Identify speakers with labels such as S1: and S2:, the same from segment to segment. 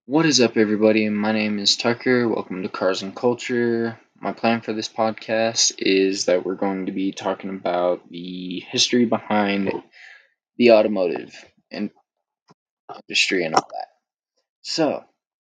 S1: What is up, everybody? My name is Tucker. Welcome to Cars and Culture. My plan for this podcast is that we're going to be talking about the history behind the automotive industry and all that. So,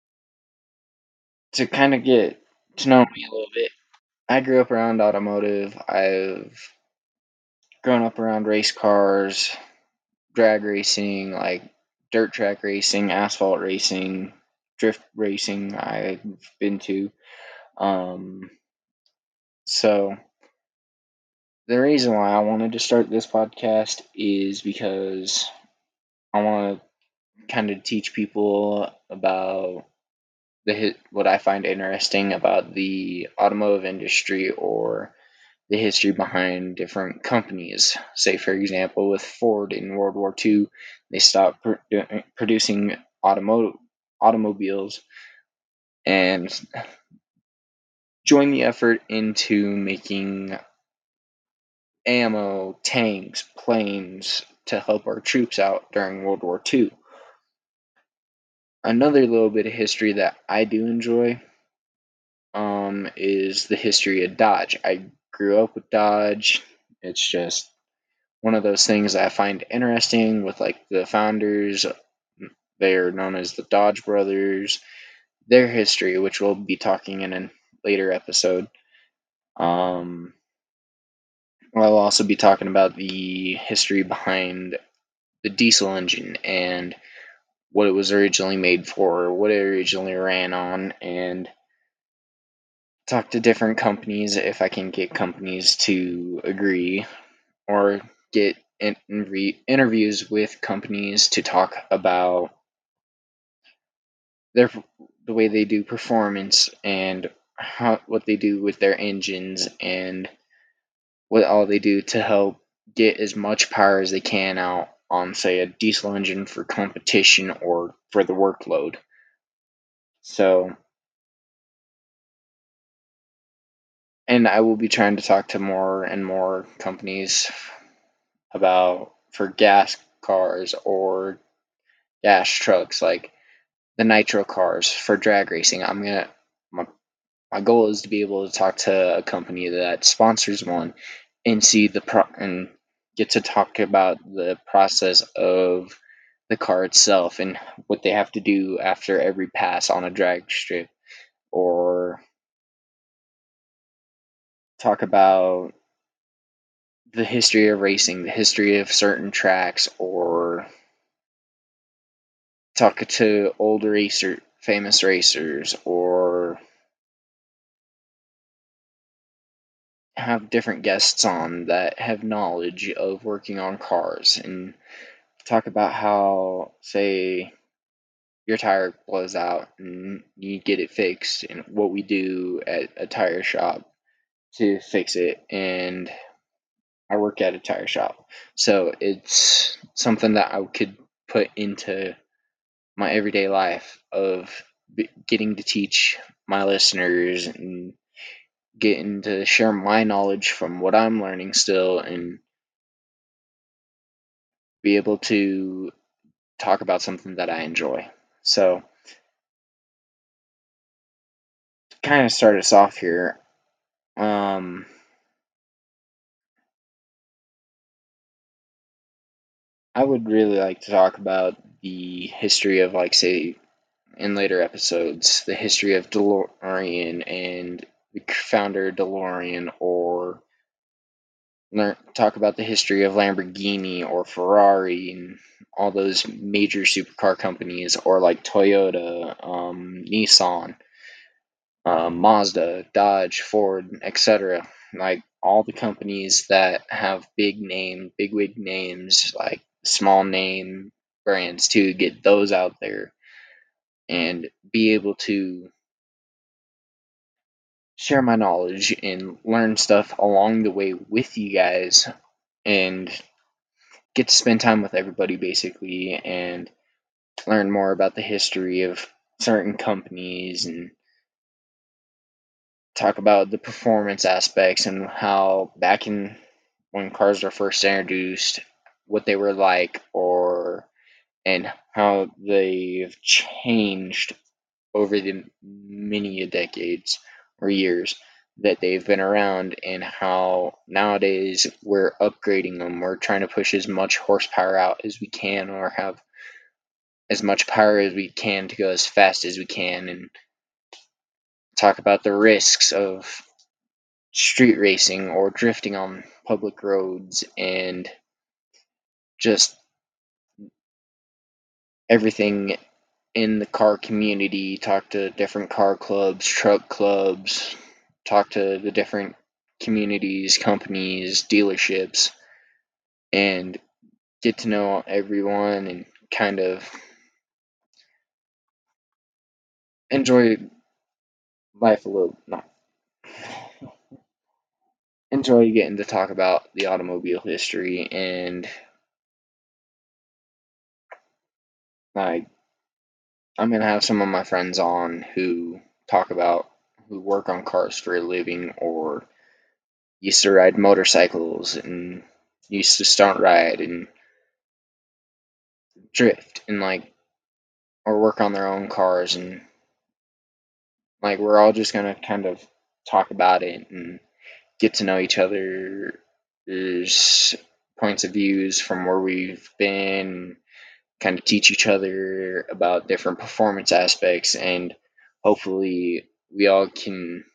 S1: to kind of get to know me a little bit, I grew up around automotive. I've grown up around race cars, drag racing, like dirt track racing, asphalt racing, drift racing. I've been to. Um, so the reason why I wanted to start this podcast is because I want to kind of teach people about what I find interesting about the automotive industry or the history behind different companies. Say, for example, with Ford in World War II, they stopped producing automobiles and joined the effort into making ammo, tanks, planes to help our troops out during World War II. Another little bit of history that I do enjoy is the history of Dodge. I grew up with Dodge. It's just one of those things that I find interesting with like the founders. They're known as the Dodge brothers. Their history, which we'll be talking in a later episode. I'll also be talking about the history behind the diesel engine and what it was originally made for, what it originally ran on, and talk to different companies if I can get companies to agree or get interviews with companies to talk about their the way they do performance and what they do with their engines and what all they do to help get as much power as they can out on, say, a diesel engine for competition or for the workload. So, and I will be trying to talk to more and more companies about for gas cars or gas trucks, like the nitro cars for drag racing. My goal is to be able to talk to a company that sponsors one and see and get to talk about the process of the car itself and what they have to do after every pass on a drag strip, or talk about the history of racing, the history of certain tracks, or talk to famous racers, or have different guests on that have knowledge of working on cars and talk about how, say, your tire blows out and you get it fixed and what we do at a tire shop to fix it. And I work at a tire shop, so it's something that I could put into my everyday life of getting to teach my listeners and getting to share my knowledge from what I'm learning still and be able to talk about something that I enjoy. So, to kind of start us off here, um, I would really like to talk about the history of, like, say, in later episodes, the history of DeLorean and the founder of DeLorean, or talk about the history of Lamborghini or Ferrari and all those major supercar companies, or like Toyota, Nissan, Mazda, Dodge, Ford, etc. Like all the companies that have bigwig names, like small name brands too, get those out there and be able to share my knowledge and learn stuff along the way with you guys and get to spend time with everybody basically and learn more about the history of certain companies and talk about the performance aspects and how back in when cars were first introduced, what they were like, or and how they've changed over the many decades or years that they've been around, and how nowadays we're upgrading them. We're trying to push as much horsepower out as we can, or have as much power as we can to go as fast as we can, and talk about the risks of street racing or drifting on public roads, and just everything in the car community. Talk to different car clubs, truck clubs, talk to the different communities, companies, dealerships, and get to know everyone, and kind of enjoy life a little. Not enjoy getting to talk about the automobile history, and like I'm gonna have some of my friends on who talk about who work on cars for a living, or used to ride motorcycles, and used to stunt ride and drift, and like, or work on their own cars, and like we're all just gonna kind of talk about it and get to know each other's points of views from where we've been, kind of teach each other about different performance aspects, and hopefully we all can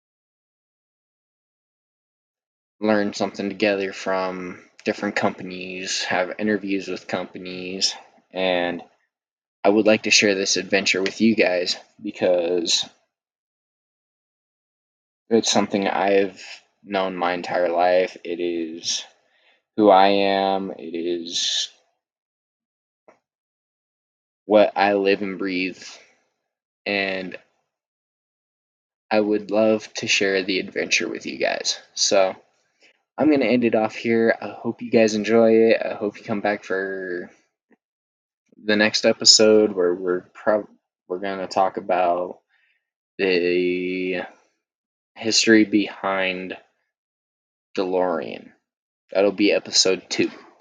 S1: learn something together from different companies, have interviews with companies, and I would like to share this adventure with you guys because it's something I've known my entire life. It is who I am. It is what I live and breathe. And I would love to share the adventure with you guys. So I'm going to end it off here. I hope you guys enjoy it. I hope you come back for the next episode where we're going to talk about the history behind DeLorean. That'll be episode 2.